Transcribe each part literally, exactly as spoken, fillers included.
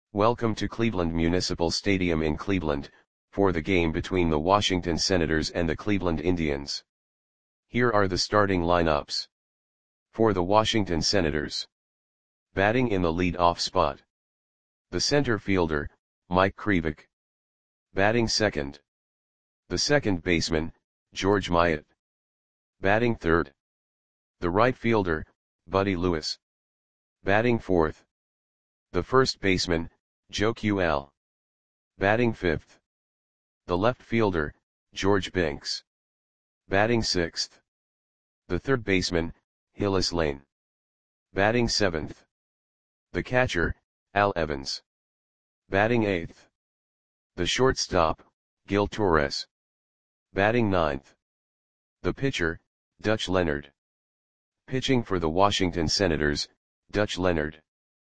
Welcome to Cleveland Municipal Stadium in Cleveland, for the game between the Washington Senators and the Cleveland Indians. Here are the starting lineups. For the Washington Senators. Batting in the lead-off spot. The center fielder, Mike Krivik. Batting second. The second baseman, George Myatt. Batting third. The right fielder, Buddy Lewis. Batting fourth. The first baseman, Joe Q L. Batting fifth. The left fielder, George Binks. Batting sixth. The third baseman, Hillis Lane. Batting seventh. The catcher, Al Evans. Batting eighth. The shortstop, Gil Torres. Batting ninth. The pitcher, Dutch Leonard. Pitching for the Washington Senators, Dutch Leonard.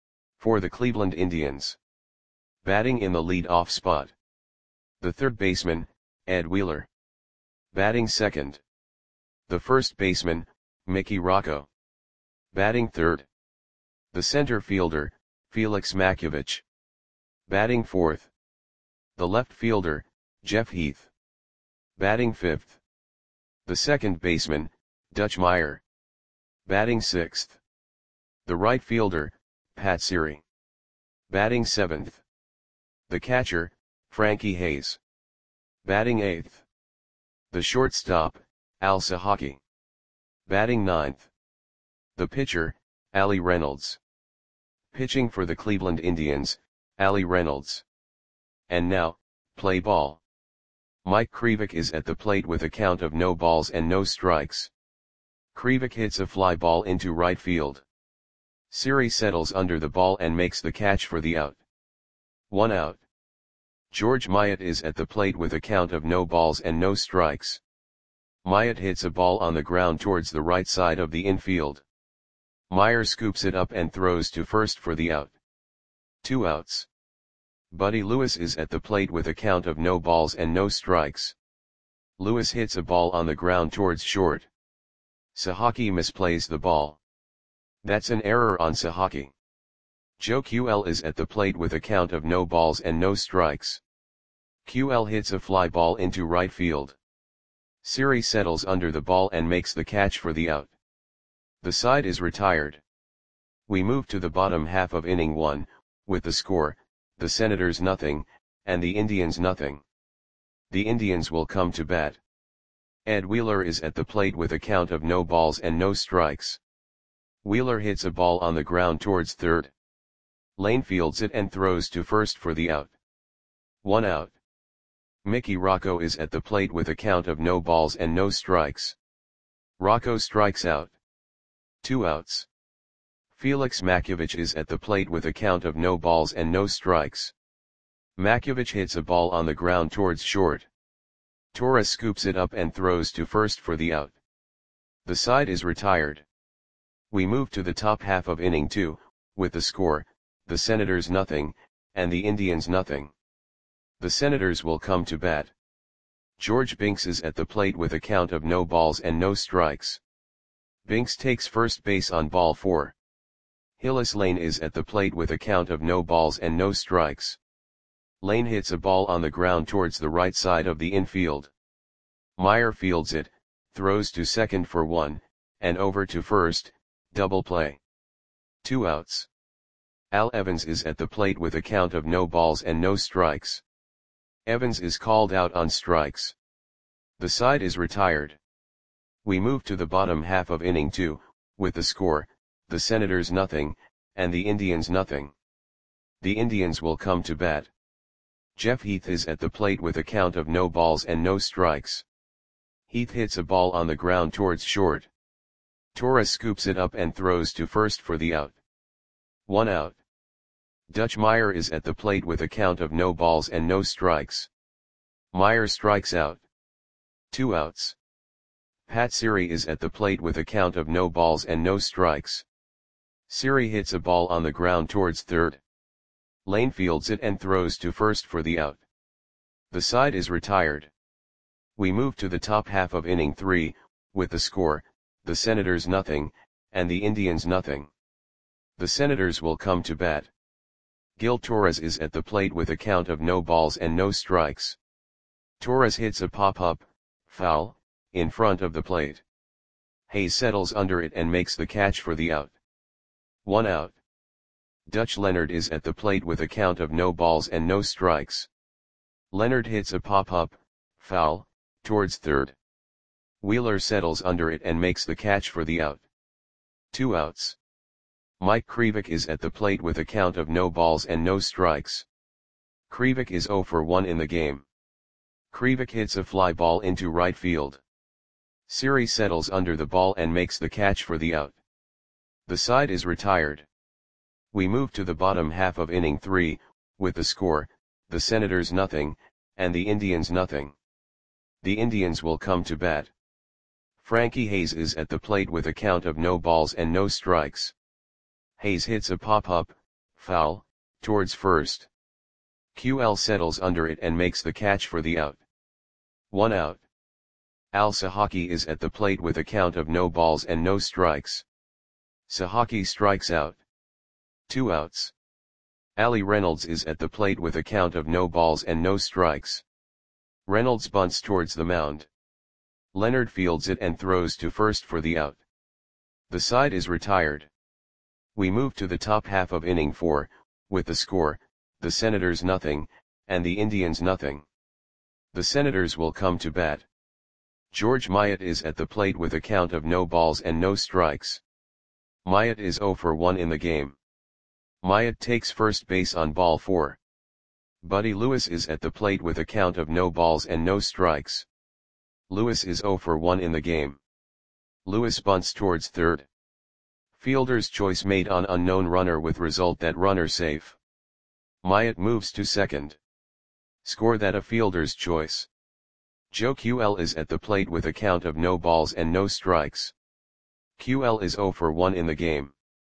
For the Cleveland Indians. Batting in the lead-off spot. The third baseman, Ed Wheeler. Batting second. The first baseman, Mickey Rocco. Batting third. The center fielder, Felix Makiewicz. Batting fourth. The left fielder, Jeff Heath. Batting fifth. The second baseman, Dutch Meyer. Batting sixth. The right fielder, Pat Siri. Batting seventh. The catcher, Frankie Hayes. Batting eighth. The shortstop, Al Sahaki. Batting ninth. The pitcher, Ali Reynolds. Pitching for the Cleveland Indians, Ali Reynolds. And now, play ball. Mike Krivik is at the plate with a count of no balls and no strikes. Krivik hits a fly ball into right field. Siri settles under the ball and makes the catch for the out. One out. George Myatt is at the plate with a count of no balls and no strikes. Myatt hits a ball on the ground towards the right side of the infield. Meyer scoops it up and throws to first for the out. Two outs. Buddy Lewis is at the plate with a count of no balls and no strikes. Lewis hits a ball on the ground towards short. Sahaki misplays the ball. That's an error on Sahaki. Joe Q L is at the plate with a count of no balls and no strikes. Q L hits a fly ball into right field. Siri settles under the ball and makes the catch for the out. The side is retired. We move to the bottom half of inning one, with the score, the Senators nothing, and the Indians nothing. The Indians will come to bat. Ed Wheeler is at the plate with a count of no balls and no strikes. Wheeler hits a ball on the ground towards third. Lane fields it and throws to first for the out. One out. Mickey Rocco is at the plate with a count of no balls and no strikes. Rocco strikes out. Two outs. Felix Makiewicz is at the plate with a count of no balls and no strikes. Makiewicz hits a ball on the ground towards short. Torres scoops it up and throws to first for the out. The side is retired. We move to the top half of inning two, with the score, the Senators nothing, and the Indians nothing. The Senators will come to bat. George Binks is at the plate with a count of no balls and no strikes. Binks takes first base on ball four. Hillis Lane is at the plate with a count of no balls and no strikes. Lane hits a ball on the ground towards the right side of the infield. Meyer fields it, throws to second for one, and over to first, double play. Two outs. Al Evans is at the plate with a count of no balls and no strikes. Evans is called out on strikes. The side is retired. We move to the bottom half of inning two, with the score, the Senators nothing, and the Indians nothing. The Indians will come to bat. Jeff Heath is at the plate with a count of no balls and no strikes. Heath hits a ball on the ground towards short. Torres scoops it up and throws to first for the out. One out. Dutch Meyer is at the plate with a count of no balls and no strikes. Meyer strikes out. Two outs. Pat Siri is at the plate with a count of no balls and no strikes. Siri hits a ball on the ground towards third. Lane fields it and throws to first for the out. The side is retired. We move to the top half of inning three, with the score, the Senators nothing, and the Indians nothing. The Senators will come to bat. Gil Torres is at the plate with a count of no balls and no strikes. Torres hits a pop-up, foul, in front of the plate. Hayes settles under it and makes the catch for the out. One out. Dutch Leonard is at the plate with a count of no balls and no strikes. Leonard hits a pop-up, foul, towards third. Wheeler settles under it and makes the catch for the out. Two outs. Mike Krivik is at the plate with a count of no balls and no strikes. Krivik is zero for one in the game. Krivik hits a fly ball into right field. Siri settles under the ball and makes the catch for the out. The side is retired. We move to the bottom half of inning three, with the score, the Senators nothing, and the Indians nothing. The Indians will come to bat. Frankie Hayes is at the plate with a count of no balls and no strikes. Hayes hits a pop-up, foul, towards first. Q L settles under it and makes the catch for the out. One out. Al Sahaki is at the plate with a count of no balls and no strikes. Sahaki strikes out. Two outs. Ali Reynolds is at the plate with a count of no balls and no strikes. Reynolds bunts towards the mound. Leonard fields it and throws to first for the out. The side is retired. We move to the top half of inning four, with the score, the Senators nothing, and the Indians nothing. The Senators will come to bat. George Myatt is at the plate with a count of no balls and no strikes. Myatt is zero for one in the game. Myatt takes first base on ball four. Buddy Lewis is at the plate with a count of no balls and no strikes. Lewis is zero for one in the game. Lewis bunts towards third. Fielder's choice made on unknown runner with result that runner safe. Myatt moves to second. Score that a fielder's choice. Joe Q L is at the plate with a count of no balls and no strikes. Q L is zero for one in the game.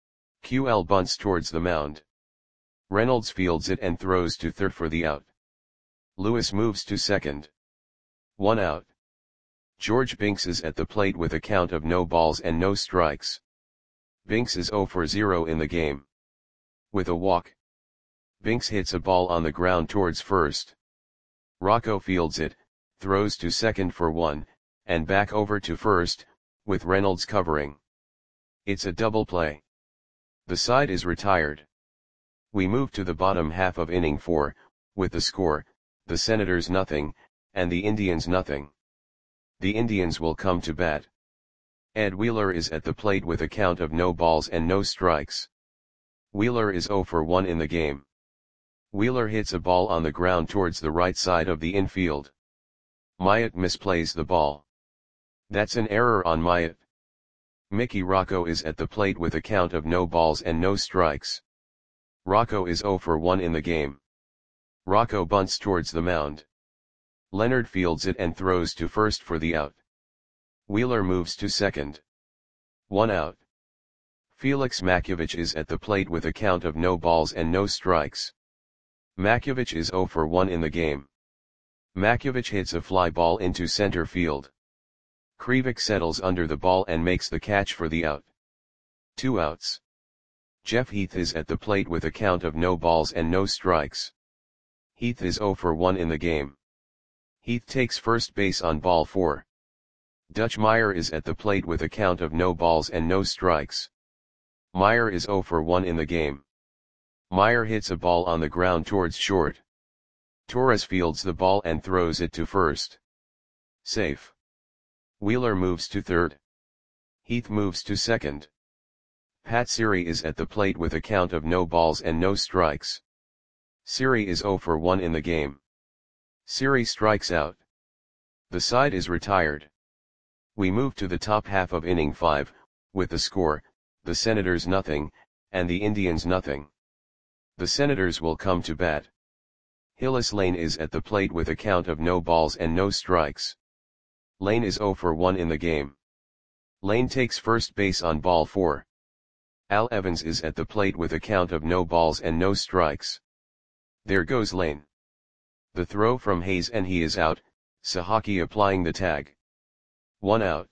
Q L bunts towards the mound. Reynolds fields it and throws to third for the out. Lewis moves to second. One out. George Binks is at the plate with a count of no balls and no strikes. Binks is zero for zero in the game. With a walk. Binks hits a ball on the ground towards first. Rocco fields it, throws to second for one, and back over to first, with Reynolds covering. It's a double play. The side is retired. We move to the bottom half of inning four, with the score, the Senators nothing, and the Indians nothing. The Indians will come to bat. Ed Wheeler is at the plate with a count of no balls and no strikes. Wheeler is zero for one in the game. Wheeler hits a ball on the ground towards the right side of the infield. Myatt misplays the ball. That's an error on Myatt. Mickey Rocco is at the plate with a count of no balls and no strikes. Rocco is zero for one in the game. Rocco bunts towards the mound. Leonard fields it and throws to first for the out. Wheeler moves to second. One out. Felix Makiewicz is at the plate with a count of no balls and no strikes. Makiewicz is zero for one in the game. Makiewicz hits a fly ball into center field. Krivik settles under the ball and makes the catch for the out. Two outs. Jeff Heath is at the plate with a count of no balls and no strikes. Heath is zero for one in the game. Heath takes first base on ball four. Dutch Meyer is at the plate with a count of no balls and no strikes. Meyer is zero for one in the game. Meyer hits a ball on the ground towards short. Torres fields the ball and throws it to first. Safe. Wheeler moves to third. Heath moves to second. Pat Siri is at the plate with a count of no balls and no strikes. Siri is zero for one in the game. Siri strikes out. The side is retired. We move to the top half of inning five, with the score, the Senators nothing, and the Indians nothing. The Senators will come to bat. Hillis Lane is at the plate with a count of no balls and no strikes. Lane is zero for one in the game. Lane takes first base on ball four. Al Evans is at the plate with a count of no balls and no strikes. There goes Lane. The throw from Hayes and he is out, Sahaki applying the tag. One out.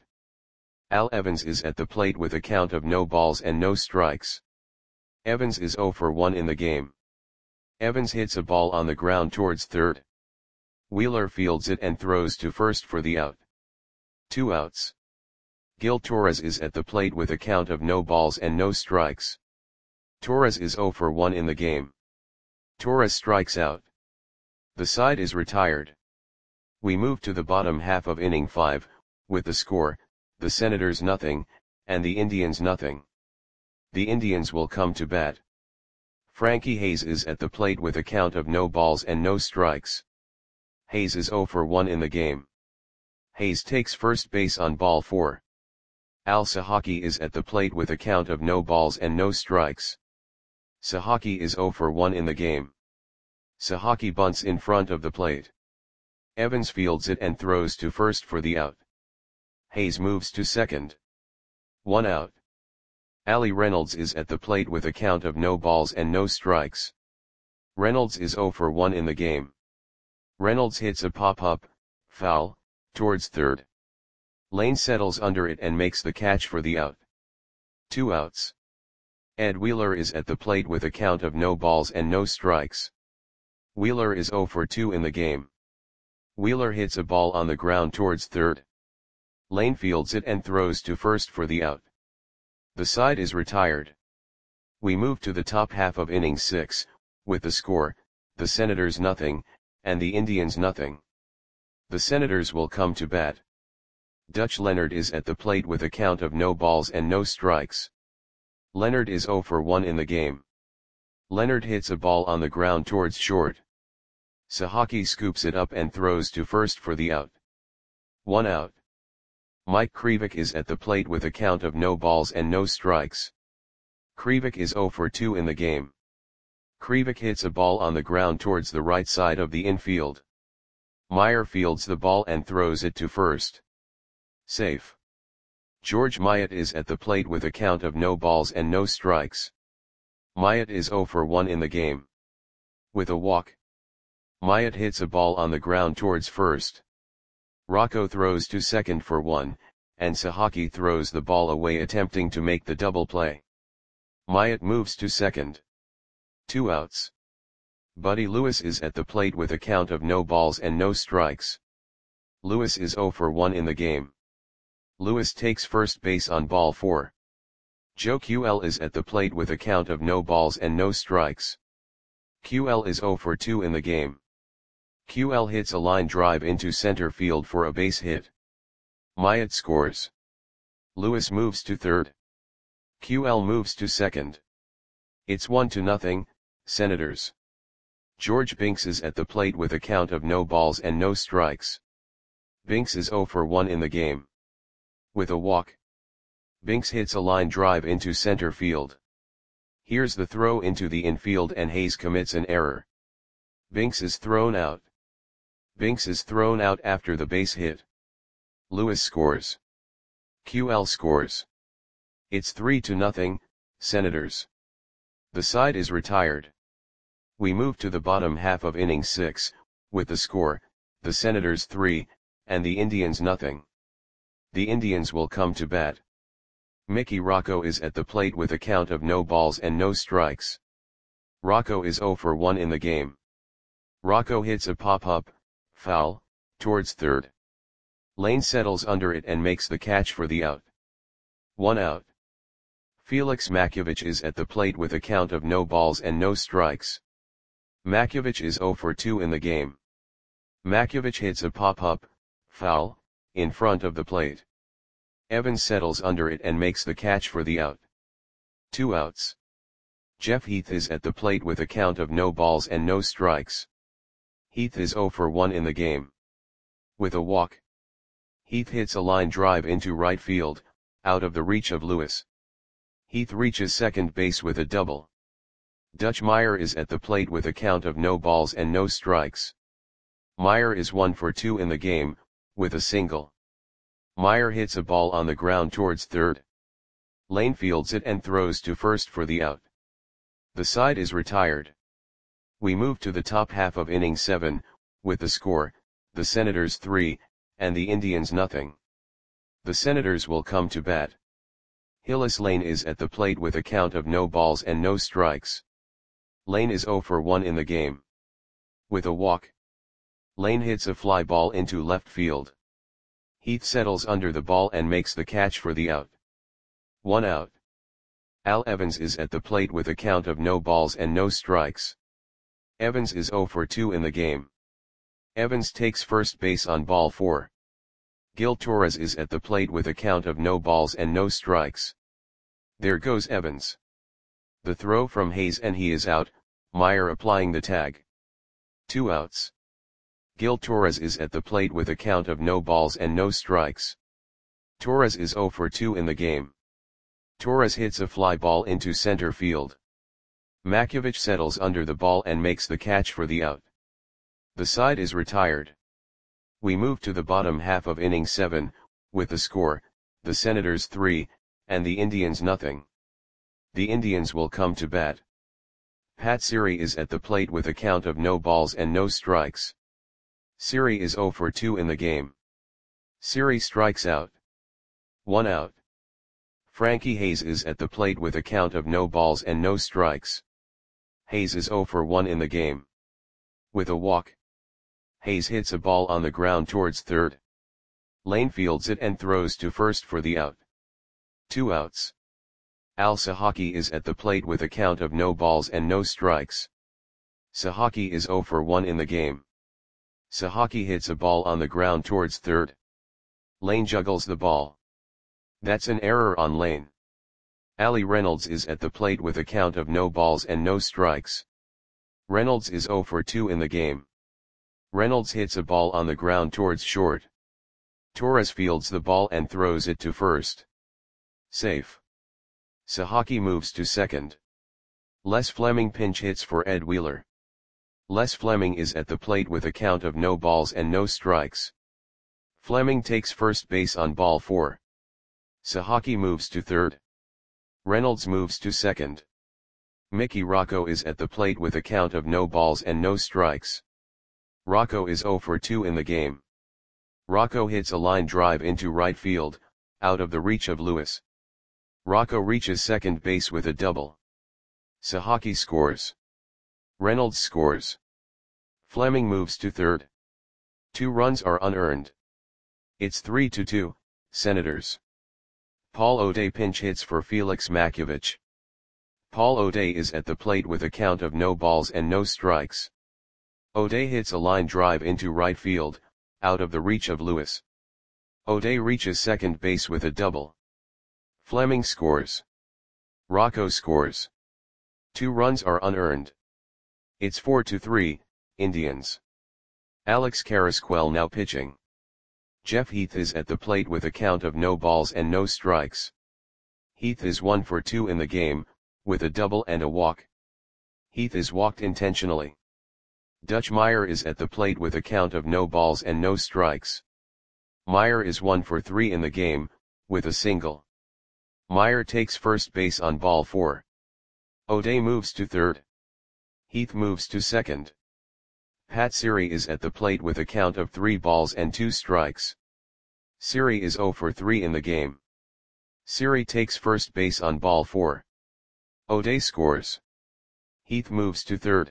Al Evans is at the plate with a count of no balls and no strikes. Evans is zero for one in the game. Evans hits a ball on the ground towards third. Wheeler fields it and throws to first for the out. Two outs. Gil Torres is at the plate with a count of no balls and no strikes. Torres is zero for one in the game. Torres strikes out. The side is retired. We move to the bottom half of inning five, with the score, the Senators nothing, and the Indians nothing. The Indians will come to bat. Frankie Hayes is at the plate with a count of no balls and no strikes. Hayes is zero for one in the game. Hayes takes first base on ball four. Al Sahaki is at the plate with a count of no balls and no strikes. Sahaki is zero for one in the game. Sahaki bunts in front of the plate. Evans fields it and throws to first for the out. Hayes moves to second. One out. Ali Reynolds is at the plate with a count of no balls and no strikes. Reynolds is zero for one in the game. Reynolds hits a pop-up, foul, towards third. Lane settles under it and makes the catch for the out. Two outs. Ed Wheeler is at the plate with a count of no balls and no strikes. Wheeler is zero for two in the game. Wheeler hits a ball on the ground towards third. Lane fields it and throws to first for the out. The side is retired. We move to the top half of inning six, with the score, the Senators nothing, and the Indians nothing. The Senators will come to bat. Dutch Leonard is at the plate with a count of no balls and no strikes. Leonard is zero for one in the game. Leonard hits a ball on the ground towards short. Sahaki scoops it up and throws to first for the out. One out. Mike Krivik is at the plate with a count of no balls and no strikes. Krivik is zero for two in the game. Krivik hits a ball on the ground towards the right side of the infield. Meyer fields the ball and throws it to first. Safe. George Myatt is at the plate with a count of no balls and no strikes. Myatt is zero for one in the game. With a walk. Myatt hits a ball on the ground towards first. Rocco throws to second for one, and Sahaki throws the ball away attempting to make the double play. Myatt moves to second. Two outs. Buddy Lewis is at the plate with a count of no balls and no strikes. Lewis is zero for one in the game. Lewis takes first base on ball four. Joe Q L is at the plate with a count of no balls and no strikes. Q L is zero for two in the game. Q L hits a line drive into center field for a base hit. Myatt scores. Lewis moves to third. Q L moves to second. It's one to nothing, Senators. George Binks is at the plate with a count of no balls and no strikes. Binks is zero for one in the game. With a walk. Binks hits a line drive into center field. Here's the throw into the infield and Hayes commits an error. Binks is thrown out. Binks is thrown out after the base hit. Lewis scores. Q L scores. It's three to nothing, Senators. The side is retired. We move to the bottom half of inning six, with the score, the Senators three, and the Indians nothing. The Indians will come to bat. Mickey Rocco is at the plate with a count of no balls and no strikes. Rocco is zero for one in the game. Rocco hits a pop-up, foul, towards third. Lane settles under it and makes the catch for the out. One out. Felix Makiewicz is at the plate with a count of no balls and no strikes. Makiewicz is zero for two in the game. Makiewicz hits a pop-up, foul, in front of the plate. Evans settles under it and makes the catch for the out. Two outs. Jeff Heath is at the plate with a count of no balls and no strikes. Heath is zero for one in the game. With a walk. Heath hits a line drive into right field, out of the reach of Lewis. Heath reaches second base with a double. Dutch Meyer is at the plate with a count of no balls and no strikes. Meyer is one for two in the game, with a single. Meyer hits a ball on the ground towards third. Lane fields it and throws to first for the out. The side is retired. We move to the top half of inning seven, with the score, the Senators three, and the Indians nothing. The Senators will come to bat. Hillis Lane is at the plate with a count of no balls and no strikes. Lane is zero for one in the game. With a walk, Lane hits a fly ball into left field. Heath settles under the ball and makes the catch for the out. One out. Al Evans is at the plate with a count of no balls and no strikes. Evans is zero for two in the game. Evans takes first base on ball four. Gil Torres is at the plate with a count of no balls and no strikes. There goes Evans. The throw from Hayes and he is out, Meyer applying the tag. Two outs. Gil Torres is at the plate with a count of no balls and no strikes. Torres is zero for two in the game. Torres hits a fly ball into center field. Makovich settles under the ball and makes the catch for the out. The side is retired. We move to the bottom half of inning seven, with the score, the Senators three, and the Indians nothing. The Indians will come to bat. Pat Siri is at the plate with a count of no balls and no strikes. Siri is zero for two in the game. Siri strikes out. One out. Frankie Hayes is at the plate with a count of no balls and no strikes. Hayes is zero for one in the game. With a walk, Hayes hits a ball on the ground towards third. Lane fields it and throws to first for the out. Two outs. Al Sahaki is at the plate with a count of no balls and no strikes. Sahaki is zero for one in the game. Sahaki hits a ball on the ground towards third. Lane juggles the ball. That's an error on Lane. Ali Reynolds is at the plate with a count of no balls and no strikes. Reynolds is zero for two in the game. Reynolds hits a ball on the ground towards short. Torres fields the ball and throws it to first. Safe. Sahaki moves to second. Les Fleming pinch hits for Ed Wheeler. Les Fleming is at the plate with a count of no balls and no strikes. Fleming takes first base on ball four. Sahaki moves to third. Reynolds moves to second. Mickey Rocco is at the plate with a count of no balls and no strikes. Rocco is zero for two in the game. Rocco hits a line drive into right field, out of the reach of Lewis. Rocco reaches second base with a double. Sahaki scores. Reynolds scores. Fleming moves to third. Two runs are unearned. It's three to two, Senators. Paul O'Day pinch hits for Felix Makovich. Paul O'Day is at the plate with a count of no balls and no strikes. O'Day hits a line drive into right field, out of the reach of Lewis. O'Day reaches second base with a double. Fleming scores. Rocco scores. Two runs are unearned. It's four to three, Indians. Alex Carrasquel now pitching. Jeff Heath is at the plate with a count of no balls and no strikes. Heath is one for two in the game, with a double and a walk. Heath is walked intentionally. Dutch Meyer is at the plate with a count of no balls and no strikes. Meyer is one for three in the game, with a single. Meyer takes first base on ball four. O'Day moves to third. Heath moves to second. Pat Siri is at the plate with a count of three balls and two strikes. Siri is zero for three in the game. Siri takes first base on ball four. O'Day scores. Heath moves to third.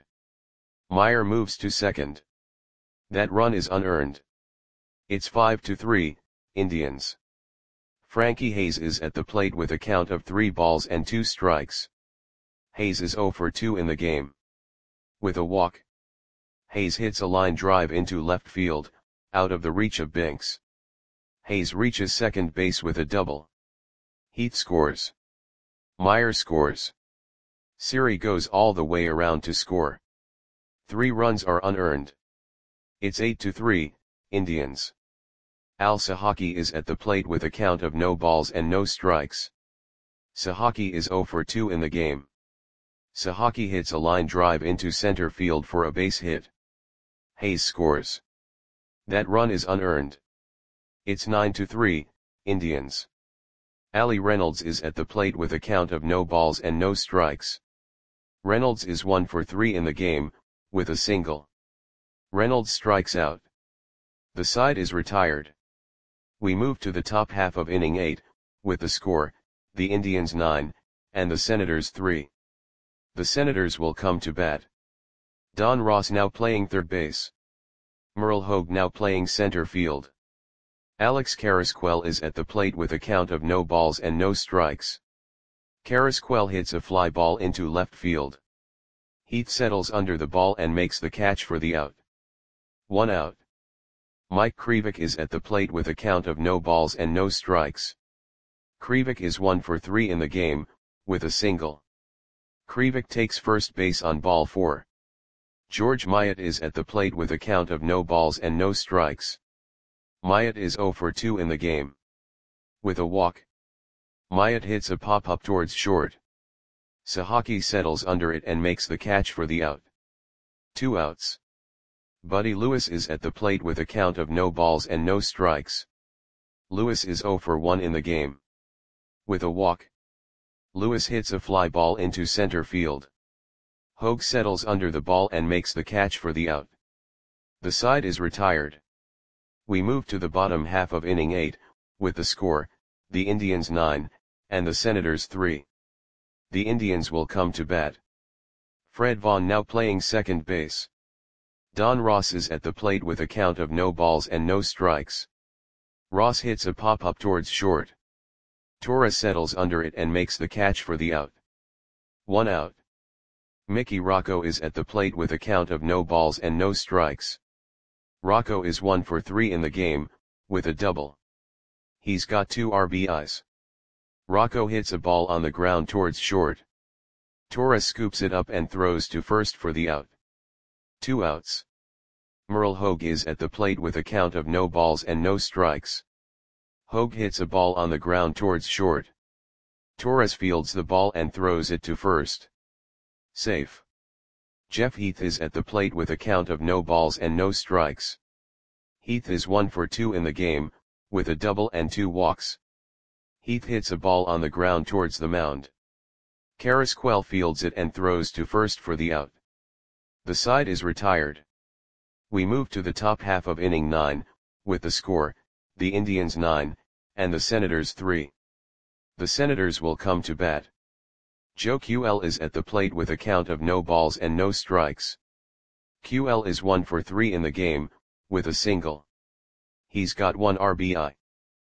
Meyer moves to second. That run is unearned. It's five to three, Indians. Frankie Hayes is at the plate with a count of three balls and two strikes. Hayes is zero for two in the game. With a walk, Hayes hits a line drive into left field, out of the reach of Binks. Hayes reaches second base with a double. Heath scores. Meyer scores. Siri goes all the way around to score. Three runs are unearned. It's eight to three, Indians. Al Sahaki is at the plate with a count of no balls and no strikes. Sahaki is zero for two in the game. Sahaki hits a line drive into center field for a base hit. Hayes scores. That run is unearned. It's nine to three, Indians. Ali Reynolds is at the plate with a count of no balls and no strikes. Reynolds is one for three in the game, with a single. Reynolds strikes out. The side is retired. We move to the top half of inning eight, with the score, the Indians nine, and the Senators three. The Senators will come to bat. Don Ross now playing third base. Merle Hogue now playing center field. Alex Carrasquel is at the plate with a count of no balls and no strikes. Carrasquel hits a fly ball into left field. Heath settles under the ball and makes the catch for the out. One out. Mike Krivik is at the plate with a count of no balls and no strikes. Krivik is one for three in the game, with a single. Krivik takes first base on ball four. George Myatt is at the plate with a count of no balls and no strikes. Myatt is zero for two in the game. With a walk. Myatt hits a pop-up towards short. Sahaki settles under it and makes the catch for the out. Two outs. Buddy Lewis is at the plate with a count of no balls and no strikes. Lewis is zero for one in the game. With a walk. Lewis hits a fly ball into center field. Hogue settles under the ball and makes the catch for the out. The side is retired. We move to the bottom half of inning eight, with the score, the Indians nine, and the Senators three. The Indians will come to bat. Fred Vaughn now playing second base. Don Ross is at the plate with a count of no balls and no strikes. Ross hits a pop-up towards short. Torres settles under it and makes the catch for the out. One out. Mickey Rocco is at the plate with a count of no balls and no strikes. Rocco is one for three in the game, with a double. He's got two R B Is. Rocco hits a ball on the ground towards short. Torres scoops it up and throws to first for the out. Two outs. Merle Hogue is at the plate with a count of no balls and no strikes. Hogue hits a ball on the ground towards short. Torres fields the ball and throws it to first. Safe. Jeff Heath is at the plate with a count of no balls and no strikes. Heath is one for two in the game, with a double and two walks. Heath hits a ball on the ground towards the mound. Carrasquel fields it and throws to first for the out. The side is retired. We move to the top half of inning nine, with the score, the Indians nine, and the Senators three. The Senators will come to bat. Joe Q L is at the plate with a count of no balls and no strikes. Q L is one for three in the game, with a single. He's got one R B I.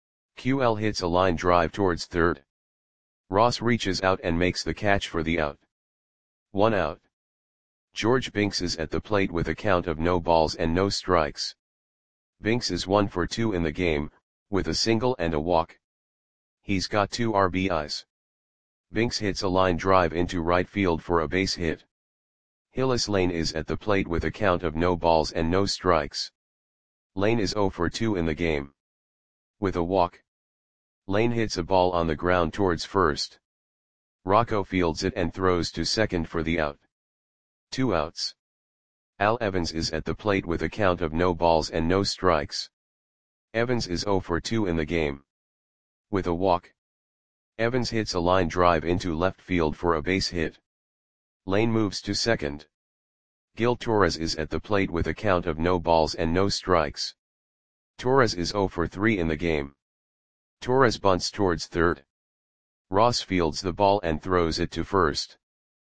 Q L hits a line drive towards third. Ross reaches out and makes the catch for the out. One out. George Binks is at the plate with a count of no balls and no strikes. Binks is one for two in the game, with a single and a walk. He's got two R B Is. Binks hits a line drive into right field for a base hit. Hillis Lane is at the plate with a count of no balls and no strikes. Lane is zero for two in the game. With a walk. Lane hits a ball on the ground towards first. Rocco fields it and throws to second for the out. Two outs. Al Evans is at the plate with a count of no balls and no strikes. Evans is zero for two in the game. With a walk. Evans hits a line drive into left field for a base hit. Lane moves to second. Gil Torres is at the plate with a count of no balls and no strikes. Torres is zero for three in the game. Torres bunts towards third. Ross fields the ball and throws it to first.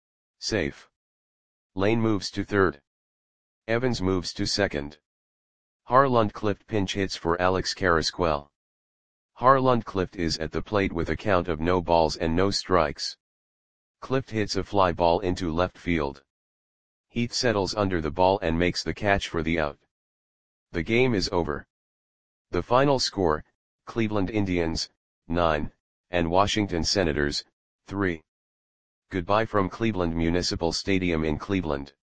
Safe. Lane moves to third. Evans moves to second. Harlund-Clift pinch hits for Alex Carrasquel. Harlund-Clift is at the plate with a count of no balls and no strikes. Clift hits a fly ball into left field. Heath settles under the ball and makes the catch for the out. The game is over. The final score, Cleveland Indians, nine, and Washington Senators, three. Goodbye from Cleveland Municipal Stadium in Cleveland.